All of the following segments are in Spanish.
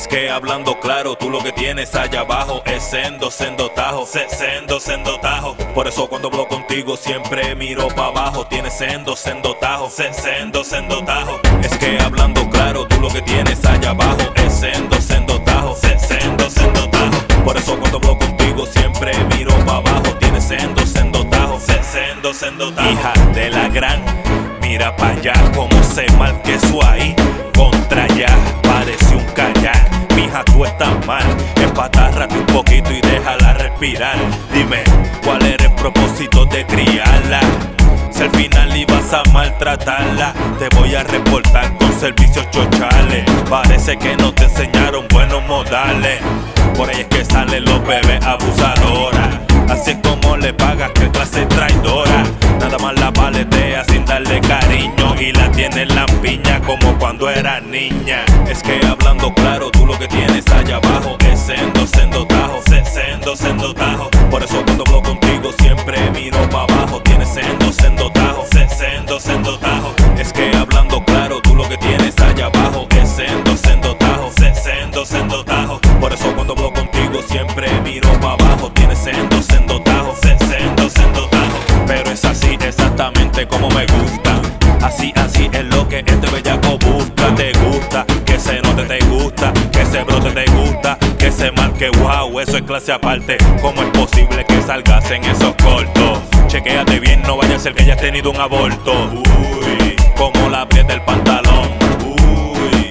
Es que hablando claro, tú lo que tienes allá abajo es sendo tajo, sendo tajo. Por eso cuando hablo contigo siempre miro pa' abajo. Tienes sendo tajo, sendo tajo. Es que hablando claro, tú lo que tienes allá abajo es sendo tajo, sendo tajo. Por eso cuando hablo contigo siempre miro pa' abajo. Tienes sendo tajo, sendo tajo. Hija de la gran, mira pa' allá como se marque eso ahí. Contra allá, parece un callar. Mija, tú estás mal, empatárrate un poquito y déjala respirar. Dime, ¿cuál era el propósito de criarla? Si al final ibas a maltratarla, te voy a reportar con servicios chochales. Parece que no te enseñaron buenos modales. Por ahí es que salen los bebés abusadoras. Así es como le pagas, que clase traidora. Nada más la paletea sin darle cariño y la tiene en la piña como cuando era niña. Es que hablando claro, tú lo que tienes allá abajo es sendo tajo, sendo tajo. Por eso cuando hablo contigo siempre miro pa' abajo. Tienes sendo tajo, sendo tajo. Es que hablando claro, tú lo que tienes allá abajo es sendo tajo, sendo tajo. Por eso cuando hablo contigo siempre miro pa' abajo. Tienes sendo tajo, sendo tajo. Pero es así exactamente como me gusta. Así es lo que este bellaco busca. Te gusta, que se note te gusta, que se brote te gusta, que se marque wow, eso es clase aparte. ¿Cómo es posible que salgas en esos cortos? Chequéate bien, no vaya a ser que hayas tenido un aborto. Uy, como la piel del pantalón. Uy,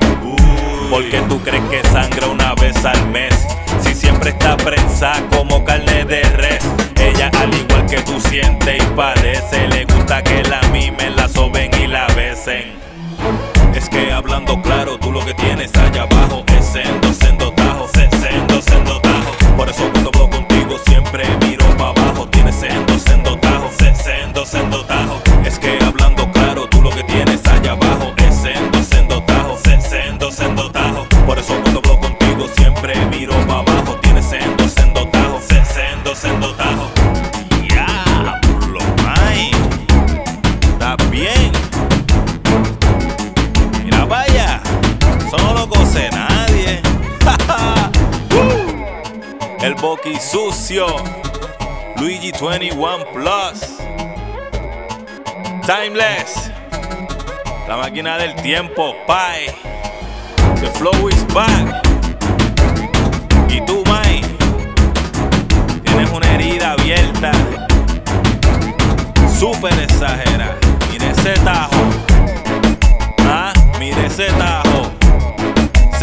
porque tú crees que sangra una vez al mes, si siempre está prensada como carne de res. Ella al igual que tú siente y padece, le gusta que la mimen, la soben y la besen. Es que hablando claro, tú lo que tienes allá abajo es sendo tajo, sendo tajo. Por eso cuando hablo contigo siempre miro pa' abajo. Tienes sendo tajo, sendo tajo. Es que hablando claro, tú lo que tienes allá abajo es sendo tajo, sendo tajo. Por eso cuando hablo contigo siempre miro pa' abajo. Tienes sendo tajo, sendo tajo. Diablo, man, está bien. Mira vaya, eso no lo conoce nadie. El Boqui sucio, Luigi 21 Plus, Timeless, la máquina del tiempo, Pai. The flow is back. Y tú, Mai, tienes una herida abierta, súper exagerada. Mire ese tajo, mire ese tajo,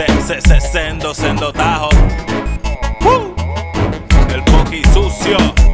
sendo tajo. El Boqui sucio.